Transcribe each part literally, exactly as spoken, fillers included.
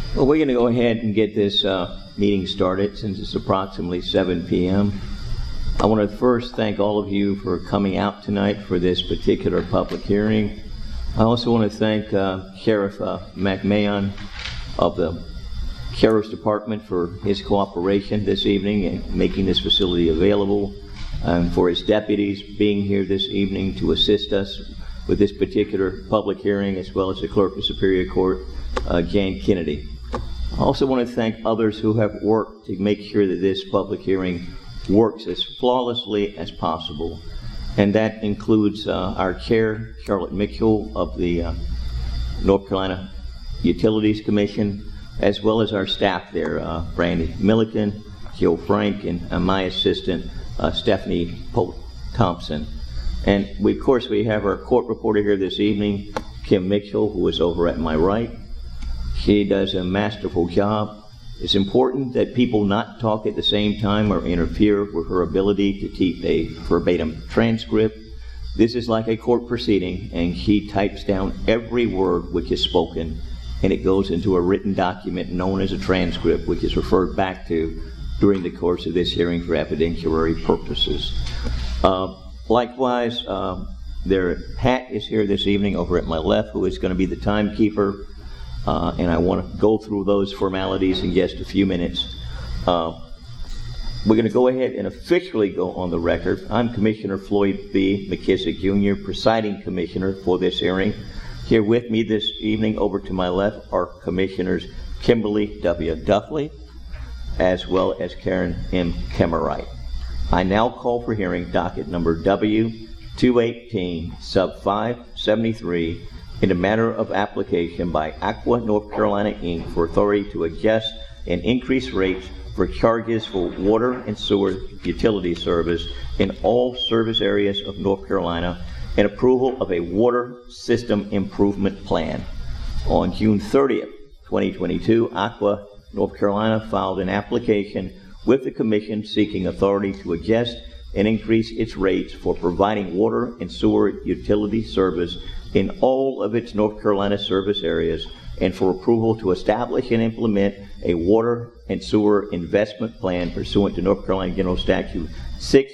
Well, we're going to go ahead and get this uh, meeting started since it's approximately seven p.m. I want to first thank all of you for coming out tonight for this particular public hearing. I also want to thank uh, Sheriff uh, McMahon of the Sheriff's Department for his cooperation this evening and making this facility available, and for his deputies being here this evening to assist us with this particular public hearing, as well as the Clerk of Superior Court, uh, Jane Kennedy. I also want to thank others who have worked to make sure that this public hearing works as flawlessly as possible, and that includes uh, our chair, Charlotte Mitchell of the uh, North Carolina Utilities Commission, as well as our staff there, uh, Brandy Milliken, Joe Frank, and uh, my assistant, uh, Stephanie Pope Thompson. And we, of course, we have our court reporter here this evening, Kim Mitchell, who is over at my right. She does a masterful job. It's important that people not talk at the same time or interfere with her ability to keep a verbatim transcript. This is like a court proceeding, and she types down every word which is spoken, and it goes into a written document known as a transcript, which is referred back to during the course of this hearing for evidentiary purposes. Uh, likewise, uh, their Pat is here this evening over at my left, who is going to be the timekeeper. Uh, and I want to go through those formalities in just a few minutes. Uh, we're going to go ahead and officially go on the record. I'm Commissioner Floyd B. McKissick, Junior, presiding commissioner for this hearing. Here with me this evening, over to my left, are Commissioners Kimberly W. Duffley, as well as Karen M. Kemmerwright. I now call for hearing docket number W two eighteen, sub five seventy-three, in a matter of application by Aqua North Carolina, Incorporated for authority to adjust and increase rates for charges for water and sewer utility service in all service areas of North Carolina, and approval of a water system improvement plan. On June thirtieth, twenty twenty-two, Aqua North Carolina filed an application with the Commission seeking authority to adjust and increase its rates for providing water and sewer utility service in all of its North Carolina service areas, and for approval to establish and implement a water and sewer investment plan pursuant to North Carolina General Statute six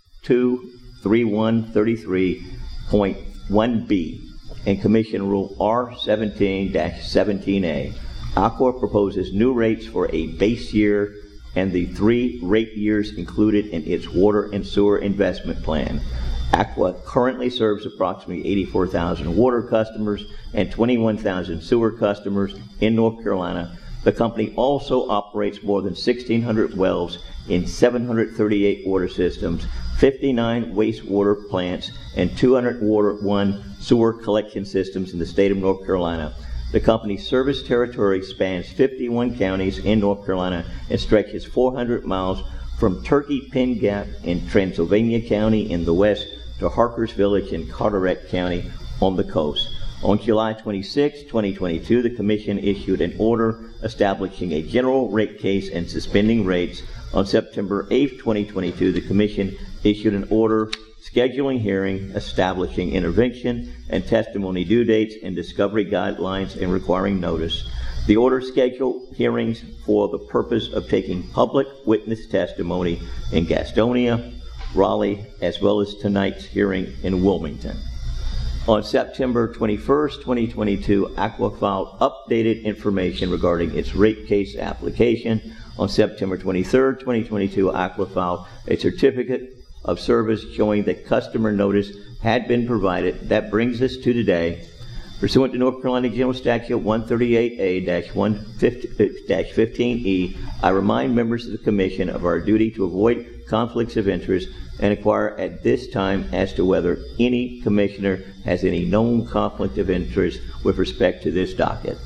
two three one thirty-three point one B and Commission Rule R seventeen dash seventeen A. Aqua proposes new rates for a base year and the three rate years included in its water and sewer investment plan. Aqua currently serves approximately eighty-four thousand water customers and twenty-one thousand sewer customers in North Carolina. The company also operates more than sixteen hundred wells in seven hundred thirty-eight water systems, fifty-nine wastewater plants, and two hundred water one sewer collection systems in the state of North Carolina. The company's service territory spans fifty-one counties in North Carolina and stretches four hundred miles from Turkey Pin Gap in Transylvania County in the west to Harkers Village in Carteret County on the coast. On July twenty-sixth, twenty twenty-two, the Commission issued an order establishing a general rate case and suspending rates. On September eighth, twenty twenty-two, the Commission issued an order scheduling hearing, establishing intervention and testimony due dates and discovery guidelines, and requiring notice. The order scheduled hearings for the purpose of taking public witness testimony in Gastonia, Raleigh, as well as tonight's hearing in Wilmington. On September twenty-first, twenty twenty-two, Aqua filed updated information regarding its rate case application. On September twenty-third, twenty twenty-two, Aqua filed a certificate of service showing that customer notice had been provided. That brings us to today. Pursuant to North Carolina General Statute one thirty-eight A one fifteen E, I remind members of the Commission of our duty to avoid conflicts of interest and inquire at this time as to whether any commissioner has any known conflict of interest with respect to this docket.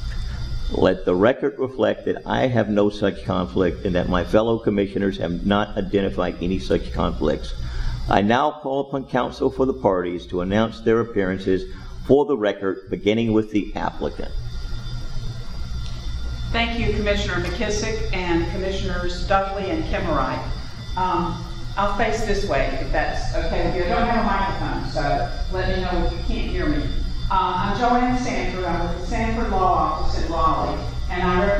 Let the record reflect that I have no such conflict and that my fellow commissioners have not identified any such conflicts. I now call upon counsel for the parties to announce their appearances for the record, beginning with the applicant. Thank you, Commissioner McKissick and Commissioners Duffley and Kemmerwright. Um, I'll face this way, if that's okay with you. I don't have a microphone, so let me know if you can't hear me. Uh, I'm Joanne Sanford. I'm with the Sanford Law Office in Raleigh, and I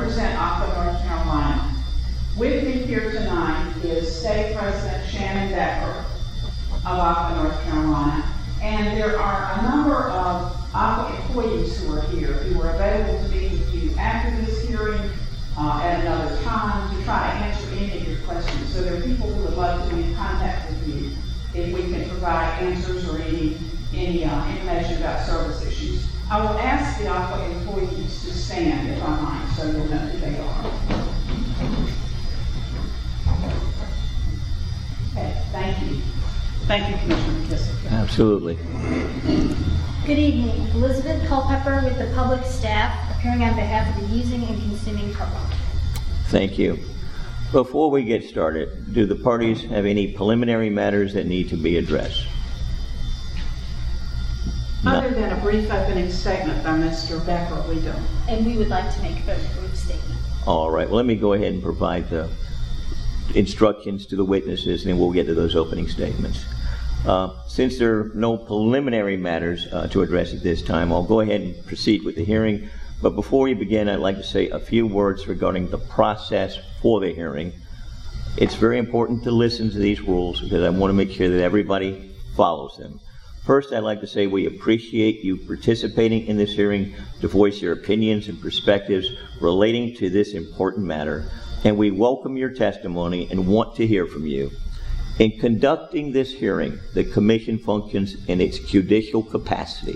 State President Shannon Becker of ACWA, North Carolina. And there are a number of ACWA employees who are here who are available to be with you after this hearing uh, at another time to try to answer any of your questions. So there are people who would love to be in contact with you if we can provide answers or any, any uh, information about service issues. I will ask the ACWA employees to stand, if I might, so you'll know who they are. Okay, thank you. Thank you, Commissioner McKissick. Absolutely. Good evening. Elizabeth Culpepper with the public staff, appearing on behalf of the using and consuming public. Thank you. Before we get started, do the parties have any preliminary matters that need to be addressed? Other than a brief opening statement by Mister Becker, we don't. And we would like to make a brief statement. All right. Well, let me go ahead and provide the instructions to the witnesses, and then we'll get to those opening statements. Uh, since there are no preliminary matters uh, to address at this time, I'll go ahead and proceed with the hearing. But before we begin, I'd like to say a few words regarding the process for the hearing. It's very important to listen to these rules because I want to make sure that everybody follows them. First, I'd like to say we appreciate you participating in this hearing to voice your opinions and perspectives relating to this important matter, and we welcome your testimony and want to hear from you. In conducting this hearing, the Commission functions in its judicial capacity,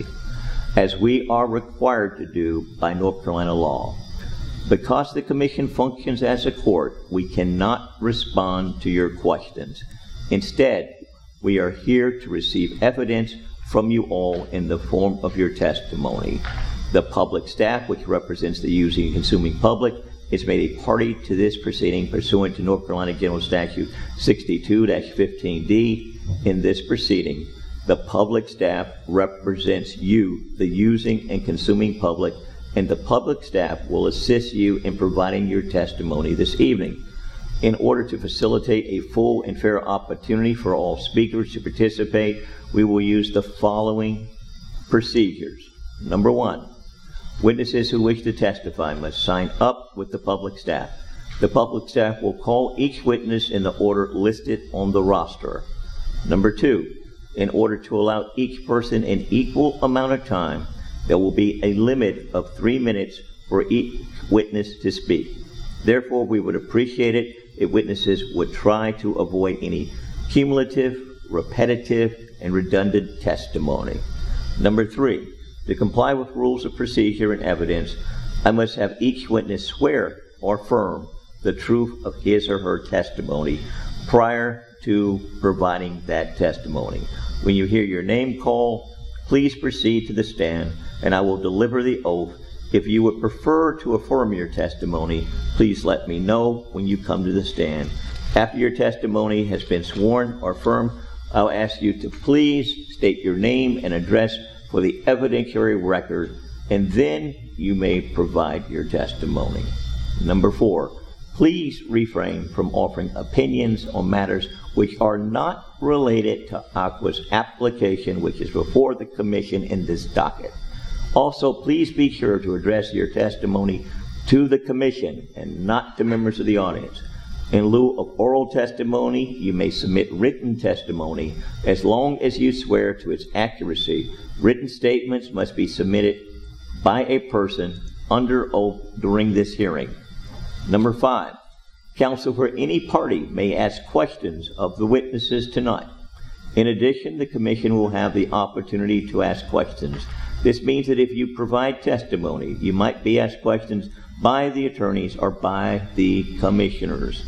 as we are required to do by North Carolina law. Because the Commission functions as a court, we cannot respond to your questions. Instead, we are here to receive evidence from you all in the form of your testimony. The public staff, which represents the using and consuming public, is made a party to this proceeding pursuant to North Carolina General Statute sixty-two dash fifteen D. In this proceeding, the public staff represents you, the using and consuming public, and the public staff will assist you in providing your testimony this evening. In order to facilitate a full and fair opportunity for all speakers to participate, we will use the following procedures. Number one, witnesses who wish to testify must sign up with the public staff. The public staff will call each witness in the order listed on the roster. Number two, in order to allow each person an equal amount of time, there will be a limit of three minutes for each witness to speak. Therefore, we would appreciate it if witnesses would try to avoid any cumulative, repetitive, and redundant testimony. Number three, to comply with rules of procedure and evidence, I must have each witness swear or affirm the truth of his or her testimony prior to providing that testimony. When you hear your name called, please proceed to the stand, and I will deliver the oath. If you would prefer to affirm your testimony, please let me know when you come to the stand. After your testimony has been sworn or affirmed, I'll ask you to please state your name and address for the evidentiary record, and then you may provide your testimony. Number four, please refrain from offering opinions on matters which are not related to ACWA's application, which is before the Commission in this docket. Also, please be sure to address your testimony to the Commission and not to members of the audience. In lieu of oral testimony, you may submit written testimony as long as you swear to its accuracy. Written statements must be submitted by a person under oath during this hearing. Number five, counsel for any party may ask questions of the witnesses tonight. In addition, the Commission will have the opportunity to ask questions. This means that if you provide testimony, you might be asked questions by the attorneys or by the commissioners.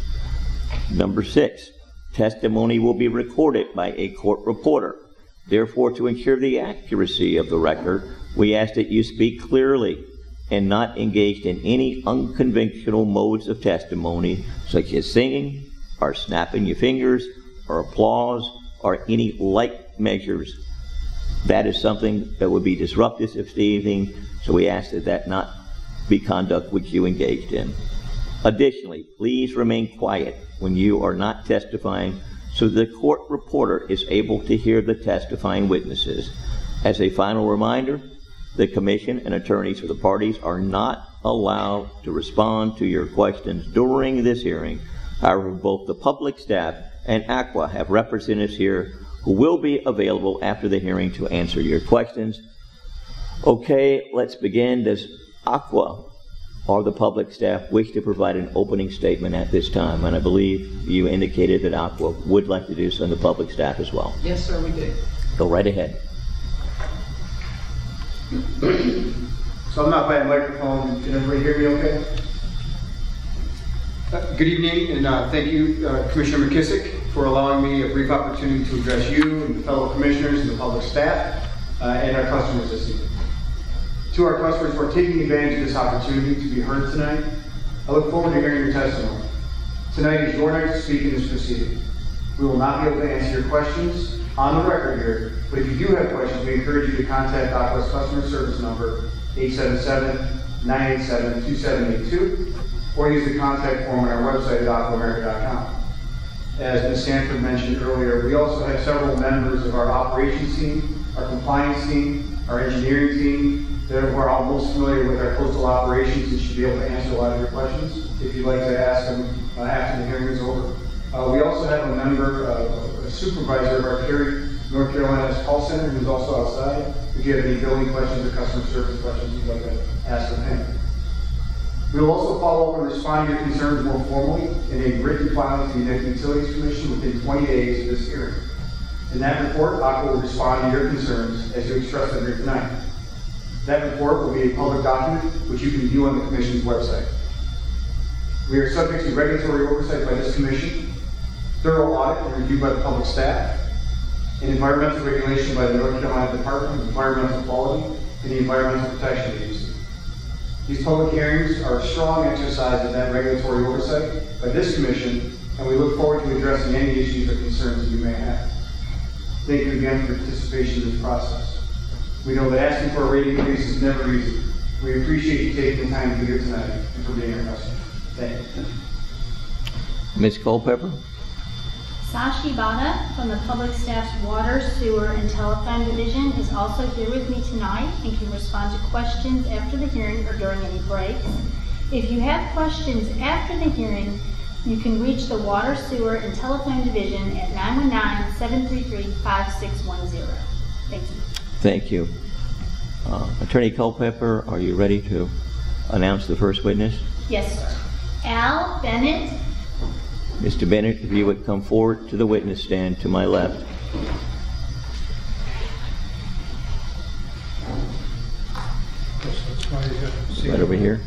Number six, testimony will be recorded by a court reporter. Therefore, to ensure the accuracy of the record, we ask that you speak clearly and not engaged in any unconventional modes of testimony, such as singing, or snapping your fingers, or applause, or any like measures. That is something that would be disruptive this evening, so we ask that that not be conduct which you engaged in. Additionally, please remain quiet when you are not testifying so the court reporter is able to hear the testifying witnesses. As a final reminder, the Commission and attorneys for the parties are not allowed to respond to your questions during this hearing. However, both the public staff and Aqua have representatives here who will be available after the hearing to answer your questions. Okay, let's begin. Does Aqua or the public staff wish to provide an opening statement at this time? And I believe you indicated that Aqua would like to do so, and the public staff as well. Yes, sir, we do. Go right ahead. So I'm not by a microphone. Can everybody hear me okay? Uh, good evening, and uh, thank you, uh, Commissioner McKissick, for allowing me a brief opportunity to address you and the fellow commissioners and the public staff uh, and our customers this evening. To our customers who are taking advantage of this opportunity to be heard tonight, I look forward to hearing your testimony. Tonight is your night to speak in this proceeding. We will not be able to answer your questions on the record here, but if you do have questions, we encourage you to contact Aqua's customer service number, eight seven seven, nine eight seven, two seven eight two, or use the contact form on our website at aqua america dot com. As Miz Sanford mentioned earlier, we also have several members of our operations team, our compliance team, our engineering team, that are all most familiar with our coastal operations and should be able to answer a lot of your questions if you'd like to ask them uh, after the hearing is over. Uh, we also have a member, uh, a supervisor of our Cary, North Carolina's call center, who's also outside. If you have any billing questions or customer service questions you'd like to ask of him. We will also follow up and respond to your concerns more formally in a written filing to the Connecticut Utilities Commission within twenty days of this hearing. In that report, Aqua will respond to your concerns as you express them here tonight. That report will be a public document which you can view on the Commission's website. We are subject to regulatory oversight by this Commission, thorough audit and review by the public staff, and environmental regulation by the North Carolina Department of Environmental Quality and the Environmental Protection Agency. These public hearings are a strong exercise of that regulatory oversight by this Commission, and we look forward to addressing any issues or concerns that you may have. Thank you again for your participation in this process. We know that asking for a rate increase is never easy. We appreciate you taking the time to be here tonight and for being our customer. Thank you. Miz Culpepper? Sashi Bana from the Public Staff's Water, Sewer, and Telephone Division is also here with me tonight and can respond to questions after the hearing or during any breaks. If you have questions after the hearing, you can reach the Water, Sewer, and Telephone Division at nine one nine, seven three three, five six one zero. Thank you. Thank you. Uh, Attorney Culpepper, are you ready to announce the first witness? Yes, sir. Al Bennett. Mister Bennett, if you would come forward to the witness stand to my left. Right over here.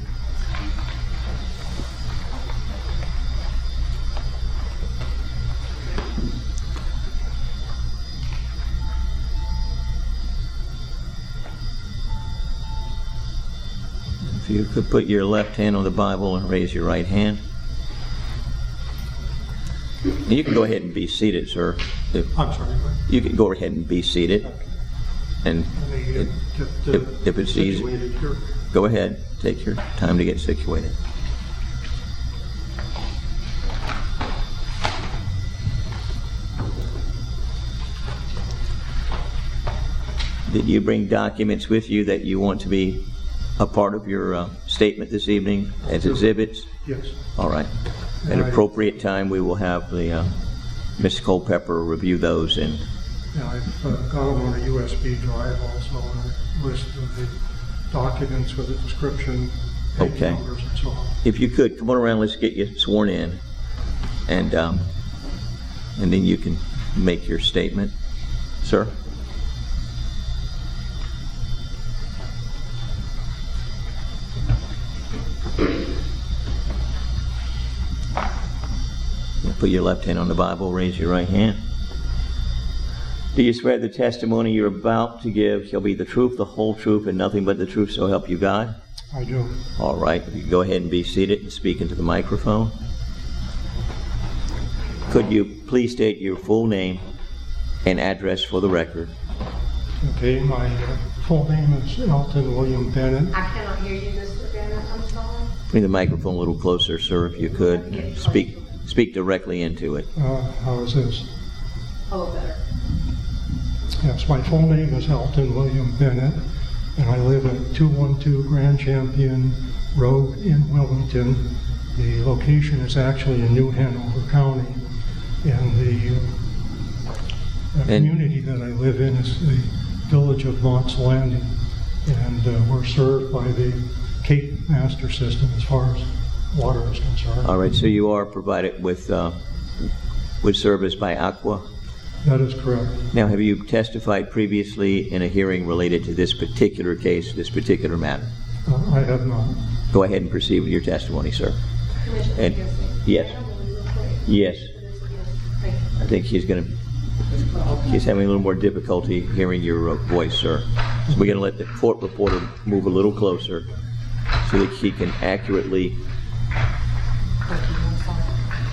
If you could put your left hand on the Bible and raise your right hand. And you can go ahead and be seated, sir. If, I'm sorry. you can go ahead and be seated. And it, if, if it's easy, go ahead. Take your time to get situated. Did you bring documents with you that you want to be a part of your uh, statement this evening as exhibits? Yes. All right. At an appropriate time, we will have the uh, Miz Culpepper review those. And Yeah, I've uh, got them on a U S B drive also, and a list of the documents with a description, page Okay. numbers, and so on. if you could, come on around, let's get you sworn in. And, um, and then you can make your statement. Sir? Put your left hand on the Bible, raise your right hand. Do you swear the testimony you're about to give shall be the truth, the whole truth, and nothing but the truth, so help you God? I do. All right, you can go ahead and be seated and speak into the microphone. Could you please state your full name and address for the record? Okay, my uh, full name is Elton William Bennett. I cannot hear you, Mister Bennett, I'm sorry. Bring the microphone a little closer, sir, if you could. Speak speak directly into it. Uh, how is this? A little better. Yes, my full name is Elton William Bennett, and I live at two one two Grand Champion Road in Wilmington. The location is actually in New Hanover County. And the, uh, the And- community that I live in is the village of Mott's Landing, and uh, we're served by the Cape Master system as far as water is concerned. All right, so you are provided with, uh, with service by Aqua. That is correct. Now, have you testified previously in a hearing related to this particular case, this particular matter? Uh, I have not. Go ahead and proceed with your testimony, sir. Commissioner And- McKissick. yes. May I have a legal quick? Yes. Thank you. I think she's going to, she's having a little more difficulty hearing your uh, voice, sir. So we're going to let the court reporter move a little closer so that she can accurately. Thank you. I'm sorry.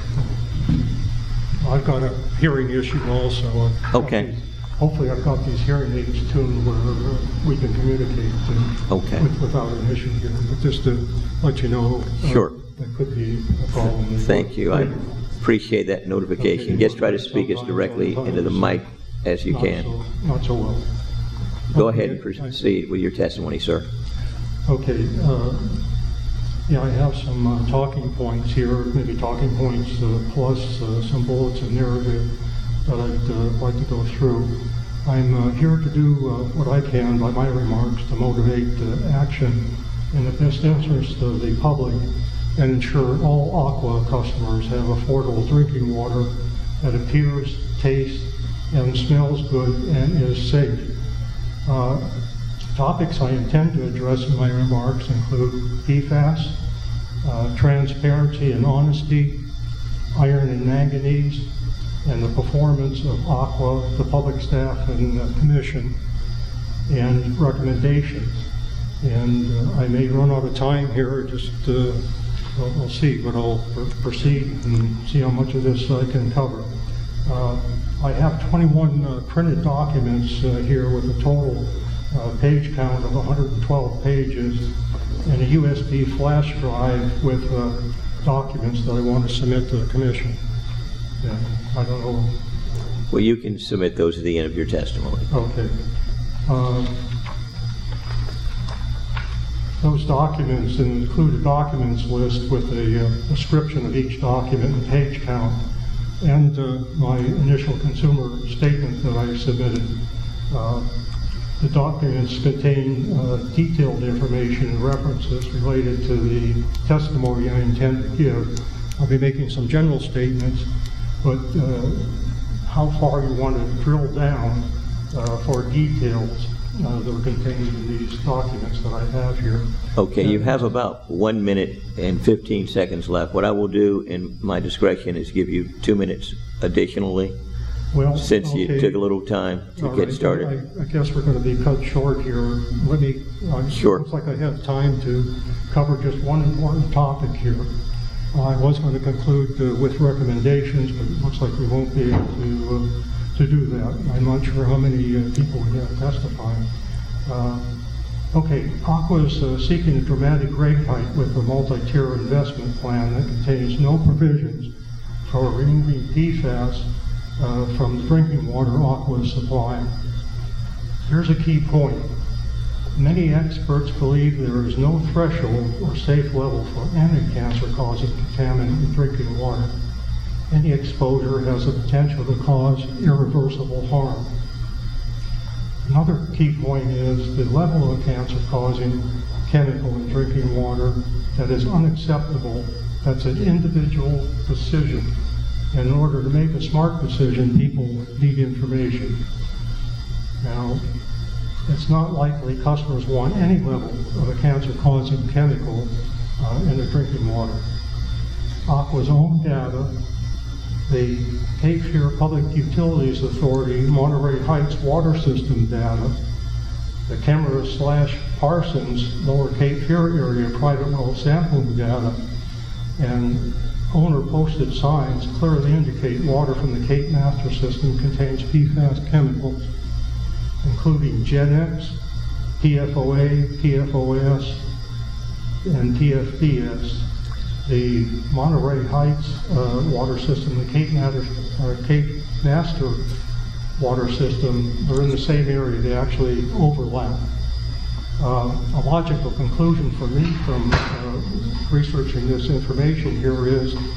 I've got a hearing issue also. I've got Okay. these- Hopefully I've got these hearing aids tuned where uh, we can communicate uh, Okay. with, without an issue here. But just to let you know. uh, Sure. That could be a problem. Thank you. I appreciate that notification. Just try to speak as directly into the mic as you Not can. so- Not so well. Go Okay, ahead and proceed with your testimony, sir. Okay, uh, yeah, I have some uh, talking points here, maybe talking points uh, plus uh, some bullets and narrative that I'd uh, like to go through. I'm uh, here to do uh, what I can by my remarks to motivate uh, action in the best interest of the public and ensure all Aqua customers have affordable drinking water that appears, tastes, and smells good and is safe. Uh, Topics I intend to address in my remarks include P FAS, uh, transparency and honesty, iron and manganese, and the performance of Aqua, the public staff, and the commission, and recommendations. And uh, I may run out of time here, just uh, we'll, we'll see, but I'll pr- proceed and see how much of this I can cover. Uh, I have twenty-one uh, printed documents uh, here with a total uh, page count of one hundred twelve pages and a U S B flash drive with uh, documents that I want to submit to the commission. Yeah, I don't know. Well, you can submit those at the end of your testimony. Okay. Uh, Those documents include a documents list with a uh, description of each document and page count, and uh, my initial consumer statement that I submitted. Uh, The documents contain uh, detailed information and references related to the testimony I intend to give. I'll be making some general statements, but uh, how far you want to drill down uh, for details uh, that are contained in these documents that I have here. Okay, you have about one minute and fifteen seconds left. What I will do in my discretion is give you two minutes additionally, Well, since you okay. took a little time to All get right, started. I, I guess we're going to be cut short here. Let me, uh, Sure. Looks like I have time to cover just one important topic here. I was going to conclude uh, with recommendations, but it looks like we won't be able to, uh, to do that. I'm not sure how many uh, people we have testifying. Uh, Okay, Aqua is uh, seeking a dramatic rate hike with a multi-tier investment plan that contains no provisions for removing P FAS uh, from the drinking water Aqua is supplying. Here's a key point. Many experts believe there is no threshold or safe level for any cancer-causing contaminant in drinking water. Any exposure has the potential to cause irreversible harm. Another key point is the level of cancer-causing chemical in drinking water that is unacceptable. That's an individual decision. And in order to make a smart decision, people need information. Now, it's not likely customers want any level of a cancer-causing chemical uh, in their drinking water. Aqua's own data, the Cape Fear Public Utilities Authority Monterey Heights water system data, the Kemmerer slash Parsons Lower Cape Fear area private well sampling data, and owner-posted signs clearly indicate water from the Cape Master system contains P FAS chemicals, including Gen-X, P F O A, P F O S, and P F B S. The Monterey Heights uh, water system, the Cape Master, uh, Cape Master water system, they're in the same area. They actually overlap. Uh, a logical conclusion for me from uh, researching this information here is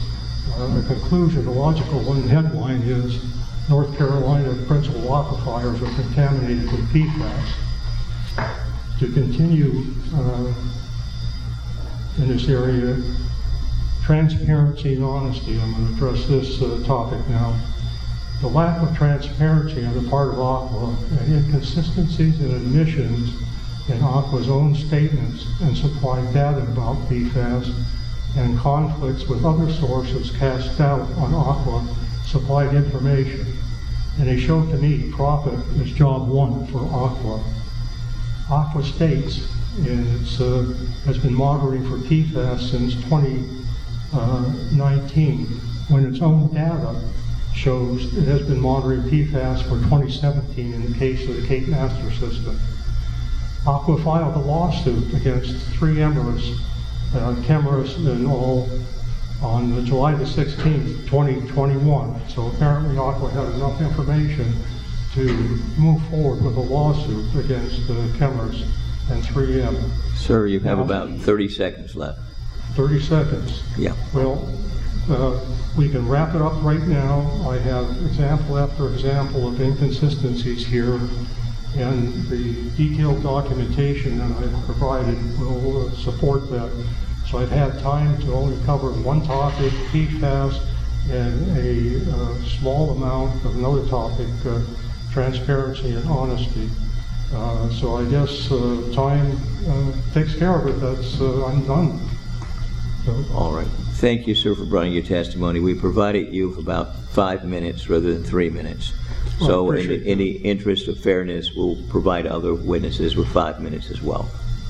Uh, the conclusion, the logical one headline is North Carolina principal aquifers are contaminated with P FAS. To continue uh, in this area, transparency and honesty, I'm going to address this uh, topic now. The lack of transparency on the part of Aqua and inconsistencies in admissions in Aqua's own statements and supplied data about P FAS and conflicts with other sources cast doubt on Aqua supplied information. And they showed to me profit is job one for Aqua. Aqua states and it's, uh, has been monitoring for P FAS since twenty nineteen, when its own data shows it has been monitoring P FAS for twenty seventeen in the case of the Cape Master system. Aqua filed a lawsuit against three Emirates, uh, Chemours and all, on July the sixteenth, twenty twenty-one. So apparently Aqua had enough information to move forward with a lawsuit against uh, Chemours and three M. Sir, you have about thirty seconds left. thirty seconds. Yeah. Well, uh, we can wrap it up right now. I have example after example of inconsistencies here, and the detailed documentation that I've provided will uh, support that. So I've had time to only cover one topic, P FAS, and a uh, small amount of another topic, uh, transparency and honesty. Uh, so I guess uh, time uh, takes care of it. That's uh, I'm done. So, All right. Thank you, sir, for bringing your testimony. We provided you with about five minutes rather than three minutes. Well, So in appreciate the, in the interest of fairness, we'll provide other witnesses with five minutes as well.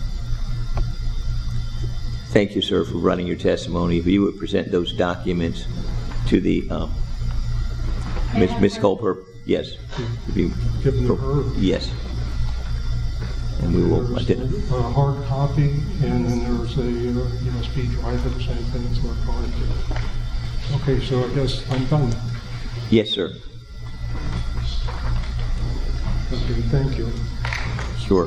Thank you, sir, for running your testimony. If you would present those documents to the, um, Miz Miz Culper, yes. If you, give them to her. yes. And we will There's identify. a hard copy, and then there's a uh, U S B drive of the same thing. It's electronic. Okay, so I guess I'm done. Yes, sir. Okay, thank you. Sure.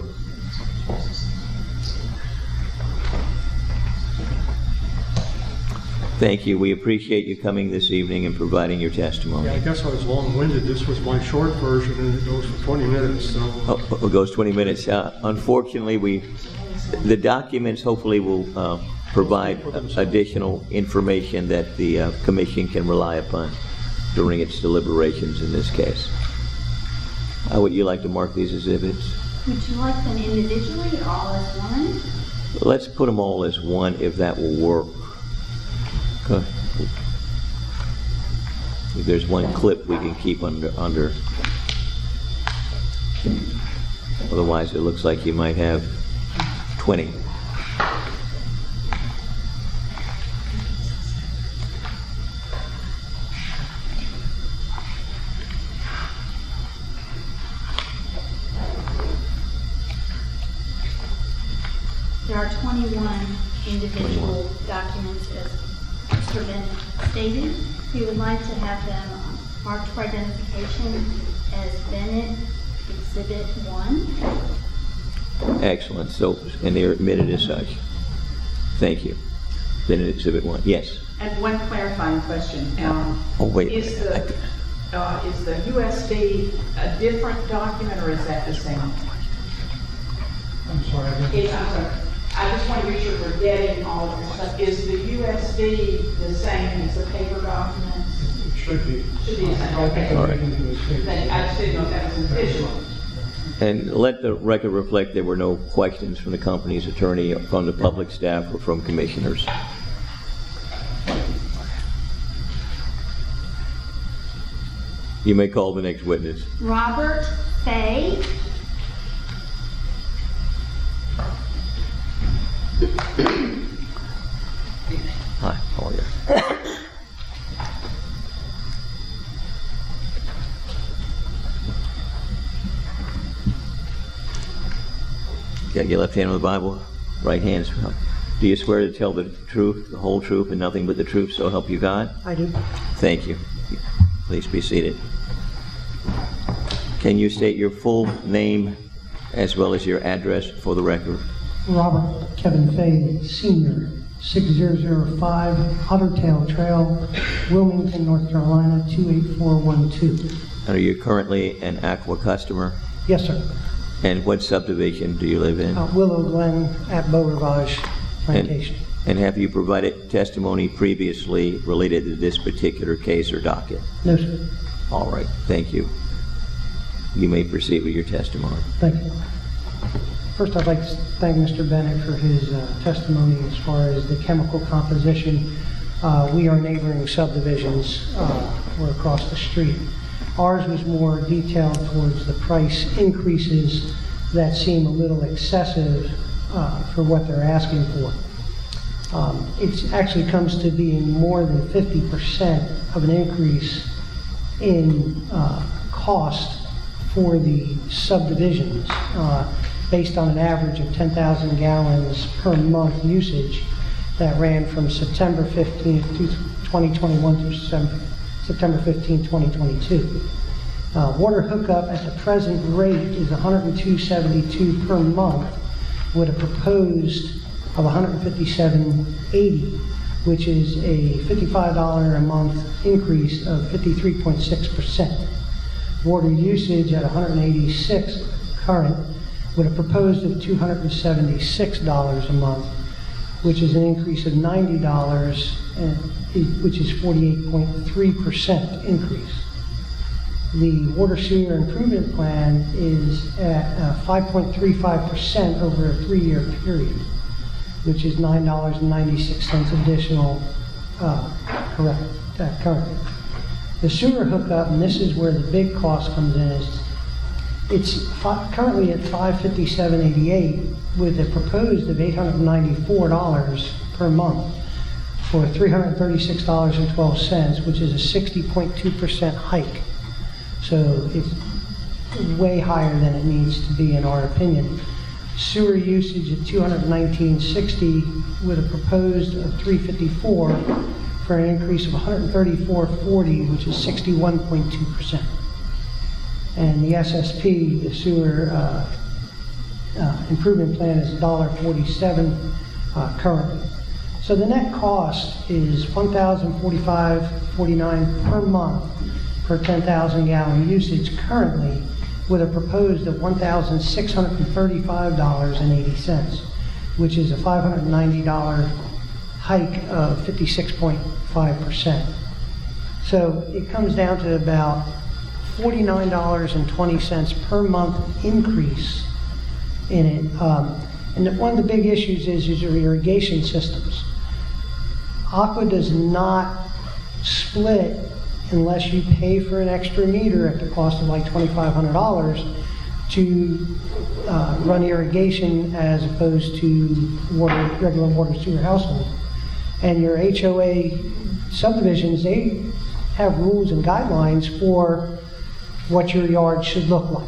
Thank you. We appreciate you coming this evening and providing your testimony. Yeah, I guess I was long-winded. This was my short version, and it goes for twenty minutes. So. Oh, it goes twenty minutes. Uh, unfortunately, we, the documents hopefully will uh, provide additional information that the uh, commission can rely upon during its deliberations in this case. How would you like to mark these exhibits? Would you like them individually or all as one? Let's put them all as one if that will work. Okay. If there's one clip we can keep under, under. Otherwise, it looks like you might have twenty. There are twenty-one individual documents, as Mister Bennett stated. We would like to have them marked for identification as Bennett Exhibit one. Excellent. So, and they're admitted as such. Thank you. Then Exhibit one. Yes. And one clarifying question. Um, Oh, wait a Is minute. the, uh, is the U S D a different document or is that the same? I'm sorry. I didn't- It's, I'm sorry. I just want to make sure we're getting all of this stuff. Is the U S D the same as the paper documents? It should be. Should be the same, I think okay. I'm All right. making a mistake. Then I just didn't know if that was official. And let the record reflect there were no questions from the company's attorney, from the public staff, or from commissioners. You may call the next witness. Robert Fay. Hi, how are you? Got your left hand on the Bible, right hand. Do you swear to tell the truth, the whole truth, and nothing but the truth, so help you God? I do. Thank you. Please be seated. Can you state your full name as well as your address for the record? Robert Kevin Fay, Senior, six zero zero five Otter Tail Trail, Wilmington, North Carolina, two eight four one two. Are you currently an Aqua customer? Yes, sir. And what subdivision do you live in? Uh, Willow Glen at Beau Rivage Plantation. And have you provided testimony previously related to this particular case or docket? No, sir. All right, thank you. You may proceed with your testimony. Thank you. First, I'd like to thank Mister Bennett for his uh, testimony as far as the chemical composition. Uh, we are neighboring subdivisions. Uh, we're across the street. Ours was more detailed towards the price increases that seem a little excessive uh, for what they're asking for. Um, it actually comes to being more than fifty percent of an increase in uh, cost for the subdivisions, uh, based on an average of ten thousand gallons per month usage that ran from September fifteenth, twenty twenty-one through September fifteenth, twenty twenty-two. Uh, water hookup at the present rate is one hundred two dollars and seventy-two cents per month with a proposed of one hundred fifty-seven dollars and eighty cents, which is a fifty-five dollars a month increase of fifty-three point six percent. Water usage at one hundred eighty-six current with a proposed of two hundred seventy-six dollars a month, which is an increase of ninety dollars, and, which is forty-eight point three percent increase. The water sewer improvement plan is at uh, five point three five percent over a three-year period, which is nine dollars and ninety-six cents additional uh, correct, uh, currently. The sewer hookup, and this is where the big cost comes in, is it's fi- currently at five hundred fifty-seven dollars and eighty-eight cents with a proposed of eight hundred ninety-four dollars per month for three hundred thirty-six dollars and twelve cents, which is a sixty point two percent hike. So it's way higher than it needs to be in our opinion. Sewer usage at two hundred nineteen dollars and sixty cents with a proposed of three hundred fifty-four dollars for an increase of one hundred thirty-four dollars and forty cents, which is sixty-one point two percent. And the S S P, the sewer uh, uh, improvement plan, is one dollar and forty-seven cents uh, currently. So the net cost is one thousand forty-five dollars and forty-nine cents per month per ten thousand gallon usage currently, with a proposed of one thousand six hundred thirty-five dollars and eighty cents, which is a five hundred ninety dollars hike of fifty-six point five percent. So it comes down to about forty-nine dollars and twenty cents per month increase in it. Um, and one of the big issues is, is your irrigation systems. Aqua does not split unless you pay for an extra meter at the cost of like twenty-five hundred dollars to uh, run irrigation as opposed to water, regular water sewer household. And your H O A subdivisions, they have rules and guidelines for what your yard should look like.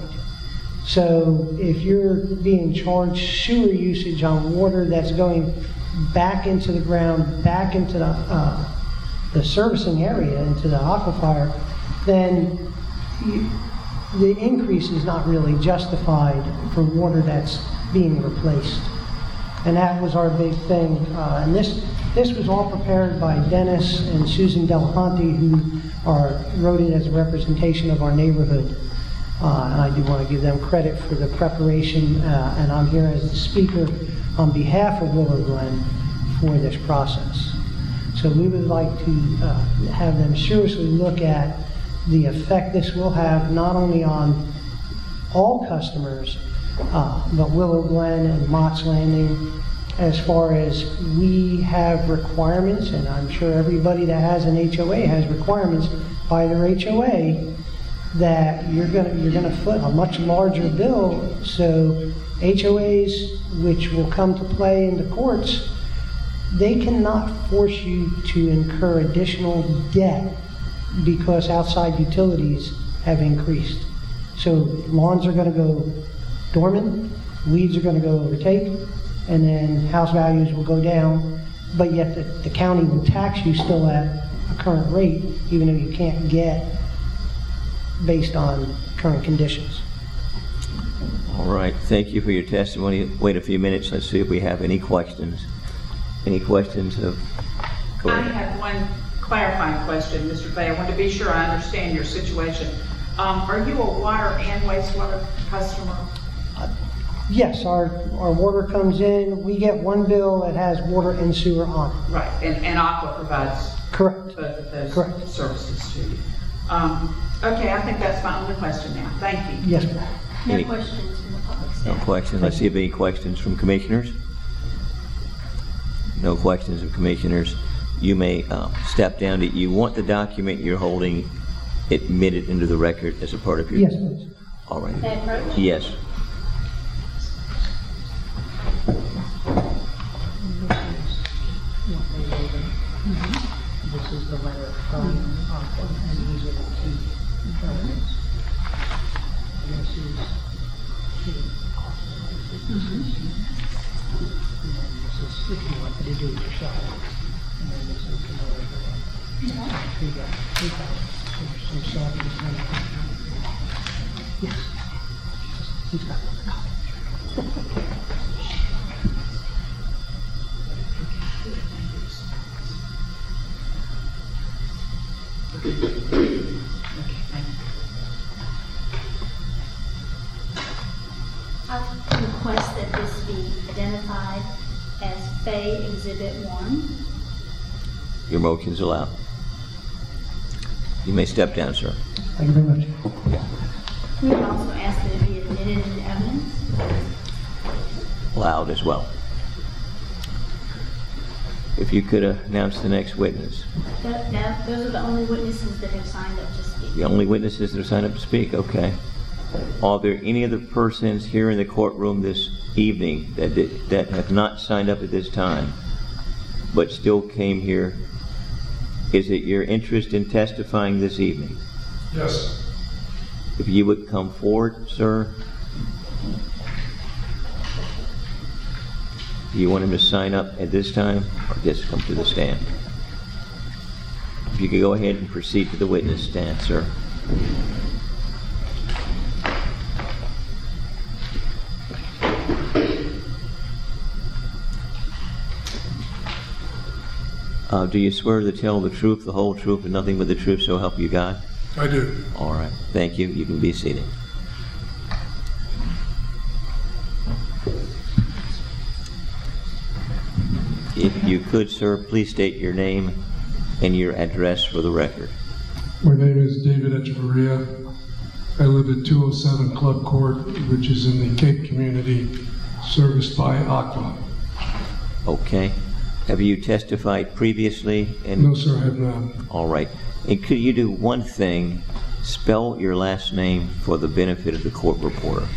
So if you're being charged sewer usage on water that's going back into the ground, back into the uh, the servicing area, into the aquifer, then you, the increase is not really justified for water that's being replaced. And that was our big thing. Uh, and this this was all prepared by Dennis and Susan Delahanty, who are wrote it as a representation of our neighborhood. Uh, and I do want to give them credit for the preparation. Uh, and I'm here as the speaker on behalf of Willow Glen for this process. So we would like to uh, have them seriously look at the effect this will have not only on all customers, uh, but Willow Glen and Mott's Landing, as far as we have requirements, and I'm sure everybody that has an H O A has requirements by their H O A, that you're gonna you're gonna foot a much larger bill. So H O As, which will come to play in the courts, they cannot force you to incur additional debt because outside utilities have increased. So lawns are going to go dormant, weeds are going to go overtake, and then house values will go down, but yet the, the county will tax you still at a current rate, even though you can't get based on current conditions. All right, thank you for your testimony. Wait a few minutes, let's see if we have any questions. Any questions of? Go I ahead. have one clarifying question, Mister Fay. I want to be sure I understand your situation. Um, are you a water and wastewater customer? Yes, our, our water comes in, we get one bill that has water and sewer on it. Right, and, and Aqua provides Correct. both of those Correct. services to you. Um, okay, I think that's my only question now. Thank you. Yes, ma'am. No Any- questions from the public No staff. questions. Let's see if any questions from commissioners. No questions of commissioners. You may uh, step down. Do you want the document you're holding admitted into the record as a part of your? Yes, please. All right. May I approach? Yes. This is the letter from Aqua, and these are the key documents. This is the this is and then this is if you wanted to do it yourself. And then this is the other one. We got three copies. So so sorry to say. Yes. He's got one copy. I request that this be identified as Fay Exhibit one. Your motion's allowed. You may step down, sir. Thank you very much. We would also ask that it be admitted into evidence. Allowed as well. If you could announce the next witness. That, that, those are the only witnesses that have signed up to speak. The only witnesses that are signed up to speak, okay. Are there any other persons here in the courtroom this evening that did, that have not signed up at this time, but still came here? Is it your interest in testifying this evening? Yes. If you would come forward, sir. Do you want him to sign up at this time, or just come to the stand? If you could go ahead and proceed to the witness stand, sir. Uh, do you swear to tell the truth, the whole truth, and nothing but the truth, so help you God? I do. All right. Thank you. You can be seated. If you could, sir, please state your name and your address for the record. My name is David Echevarria. I live at two oh seven Club Court, which is in the Cape community, serviced by Aqua. Okay. Have you testified previously? And No, sir, I have not. all right. And could you do one thing? Spell your last name for the benefit of the court reporter.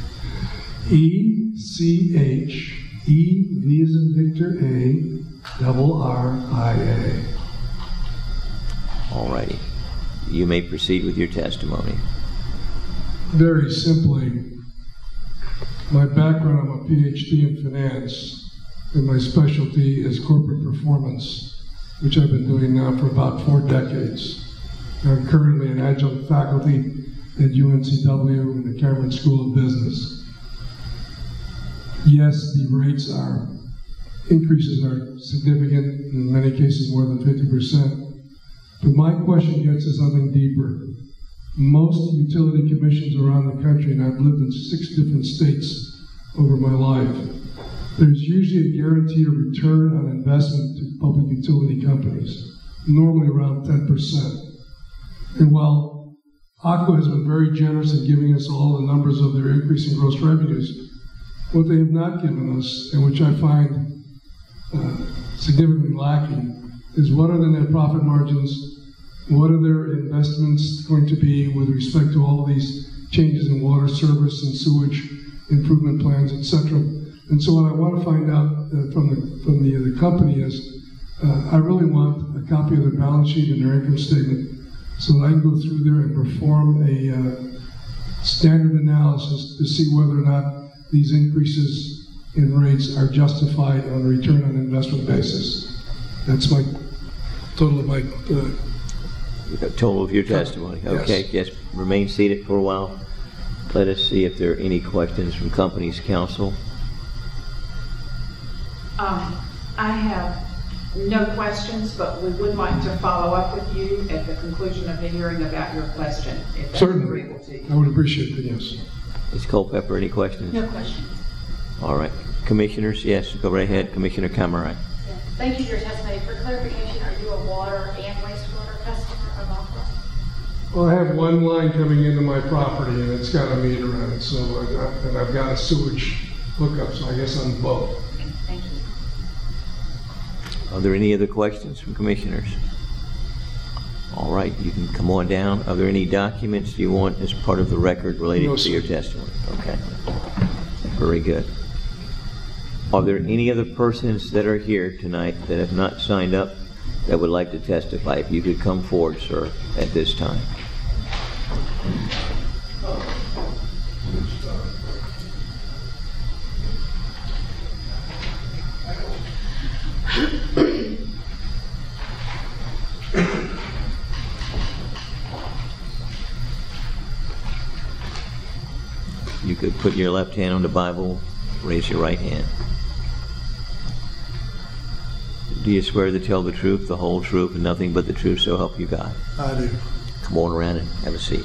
E C H E V as in Victor A, double R I A. All righty. You may proceed with your testimony. Very simply, my background, I'm a P H D in finance, and my specialty is corporate performance, which I've been doing now for about four decades. I'm currently an adjunct faculty at U N C W in the Cameron School of Business. Yes, the rates are, increases are significant, in many cases more than fifty percent. But my question gets to something deeper. Most utility commissions around the country, and I've lived in six different states over my life, there's usually a guarantee of return on investment to public utility companies, normally around ten percent. And while Aqua has been very generous in giving us all the numbers of their increase in gross revenues, what they have not given us, and which I find uh, significantly lacking, is what are the net profit margins, what are their investments going to be with respect to all of these changes in water service and sewage improvement plans, et cetera. And so what I want to find out uh, from the from the, uh, the company is, uh, I really want a copy of their balance sheet and their income statement so that I can go through there and perform a uh, standard analysis to see whether or not these increases in rates are justified on a return on investment basis. That's my total of my uh, Total of your testimony. Yes. Okay, just remain seated for a while. Let us see if there are any questions from company's counsel. Um, I I have no questions, but we would like to follow up with you at the conclusion of the hearing about your question, if that's Certainly. agreeable to you. I would appreciate that, yes. Miz Culpepper, any questions? No questions. All right. Commissioners, yes, go right ahead. Commissioner Cameron. Thank you for your testimony. For clarification, are you a water and wastewater customer of Aqua? Well, I have one line coming into my property, and it's got a meter on it, so, I- and I've got a sewage hookup, so I guess I'm both. Okay, thank you. Are there any other questions from commissioners? All right, you can come on down. Are there any documents you want as part of the record related No, to sir. your testimony? Okay. Very good. Are there any other persons that are here tonight that have not signed up that would like to testify? If you could come forward, sir, at this time. You could put your left hand on the Bible, raise your right hand. Do you swear to tell the truth, the whole truth, and nothing but the truth, so help you God? I do. Come on around and have a seat.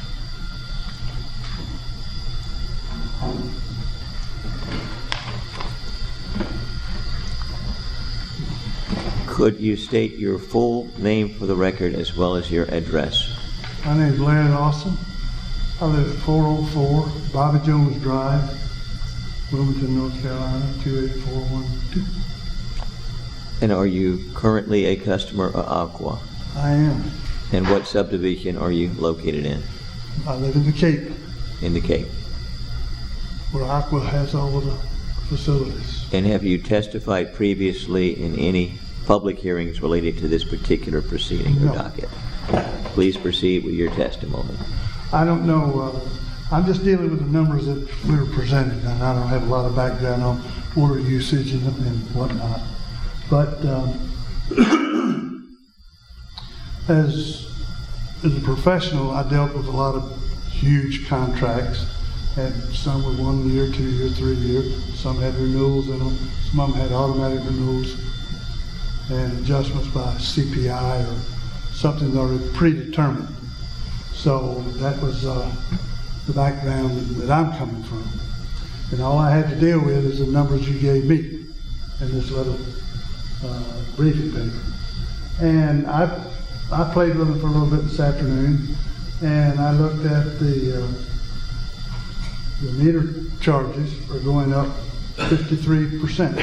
Could you state your full name for the record as well as your address? My name is Larry Lawson. I live at four oh four Bobby Jones Drive, Wilmington, North Carolina, two eight four one two. And are you currently a customer of Aqua? I am. And what subdivision are you located in? I live in the Cape, In the Cape. where Aqua has all of the facilities. And have you testified previously in any public hearings related to this particular proceeding or No. docket? Please proceed with your testimony. I don't know, uh, I'm just dealing with the numbers that we were presented, and I don't have a lot of background on water usage and and whatnot. But um, as, as a professional, I dealt with a lot of huge contracts, and some were one year, two year, three year. Some had renewals in them. Some of them had automatic renewals and adjustments by C P I or something already predetermined. So that was uh, the background that I'm coming from. And all I had to deal with is the numbers you gave me in this little uh, briefing paper. And I, I played with them for a little bit this afternoon, and I looked at the, uh, the meter charges are going up fifty-three percent.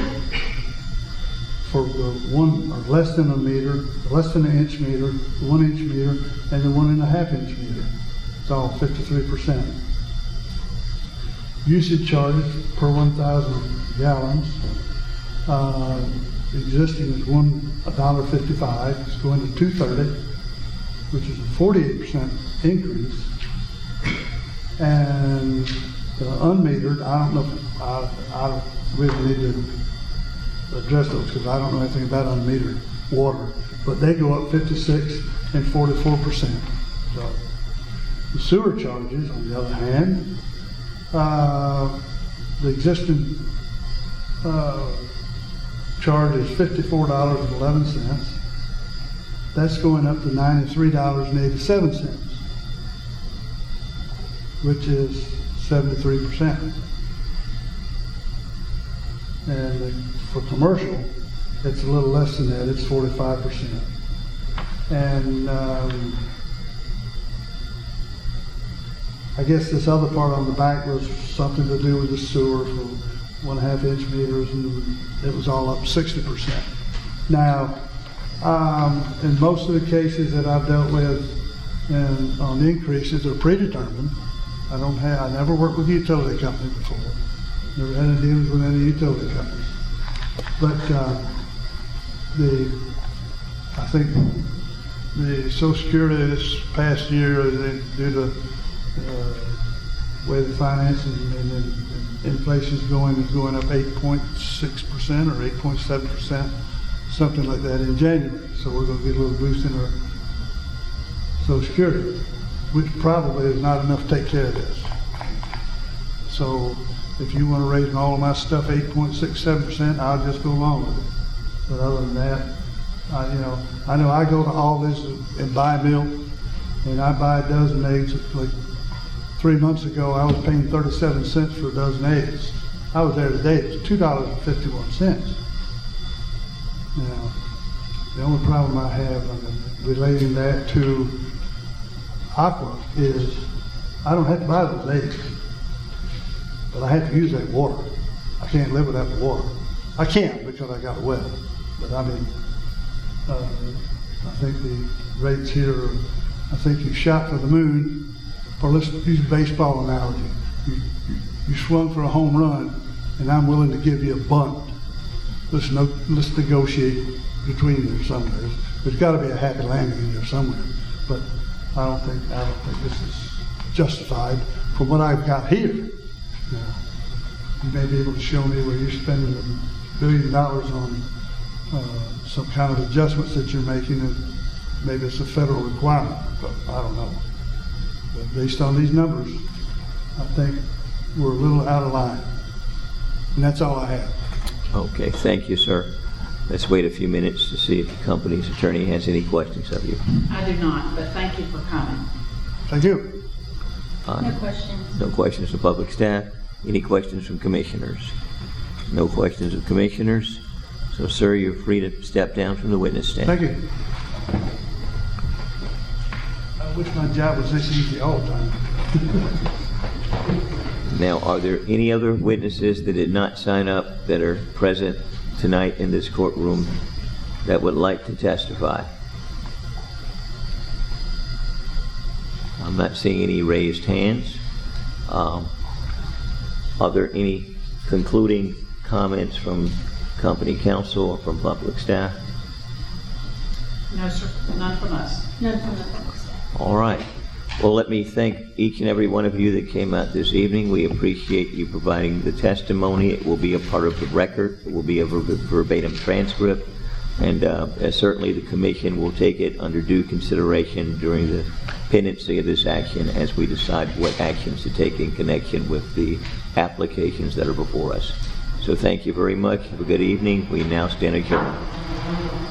For the one, or less than a meter, less than an inch meter, the one inch meter, and the one and a half inch meter. It's all fifty-three percent. Usage charges per one thousand gallons, uh, existing is one, a dollar fifty-five, it's going to two thirty, which is a forty-eight percent increase. And the unmetered, I don't know, if- I, I don't really need to address those because I don't know anything about unmetered water, but they go up fifty-six and forty-four percent. So the sewer charges, on the other hand, uh, the existing uh, charge is fifty-four dollars and eleven cents. That's going up to ninety-three dollars and eighty-seven cents, which is seventy-three percent. And for commercial, it's a little less than that, it's forty-five percent. And um, I guess this other part on the back was something to do with the sewer for one and a half inch meters, and it was all up sixty percent. Now, um, in most of the cases that I've dealt with and on the increases, they're predetermined. I don't have, I never worked with a utility company before. Never had any dealings with any utility companies. But uh, the, I think the Social Security this past year, they, due to uh, way the finances and, and, and inflation is going, is going up eight point six percent or eight point seven percent, something like that in January. So we're going to get a little boost in our Social Security, which probably is not enough to take care of this. So If you want to raise all of my stuff eight point six seven percent, I'll just go along with it. But other than that, I, you know, I know I go to Aldi's and, and buy milk, and I buy a dozen eggs. Like three months ago, I was paying thirty-seven cents for a dozen eggs. I was there today, it was two dollars and fifty-one cents. Now, the only problem I have I mean, relating that to Aqua is I don't have to buy those eggs, but I have to use that water. I can't live without the water. I can't because I got a well, but I mean, uh, I think the rates here are, I think you shot for the moon, or let's use a baseball analogy. You, you, you swung for a home run, and I'm willing to give you a bunt. Let's, no, let's negotiate between there somewhere. There's got to be a happy landing in there somewhere, but I don't think I don't think this is justified from what I've got here. Now, you may be able to show me where you're spending a billion dollars on uh, some kind of adjustments that you're making, and maybe it's a federal requirement, but I don't know. But based on these numbers, I think we're a little out of line. And that's all I have. Okay, thank you, sir. Let's wait a few minutes to see if the company's attorney has any questions of you. I do not, but thank you for coming. Thank you. Uh, No questions. No questions from public staff. Any questions from commissioners? No questions of commissioners. So, sir, you're free to step down from the witness stand. Thank you. I wish my job was this easy all the time. Now, are there any other witnesses that did not sign up that are present tonight in this courtroom that would like to testify? I'm not seeing any raised hands. Um, are there any concluding comments from company counsel or from public staff? No, sir, none from us. None from the public staff. All right. Well, let me thank each and every one of you that came out this evening. We appreciate you providing the testimony. It will be a part of the record. It will be a ver- verbatim transcript. And uh, certainly the commission will take it under due consideration during the pendency of this action as we decide what actions to take in connection with the applications that are before us. So thank you very much. Have a good evening. We now stand adjourned.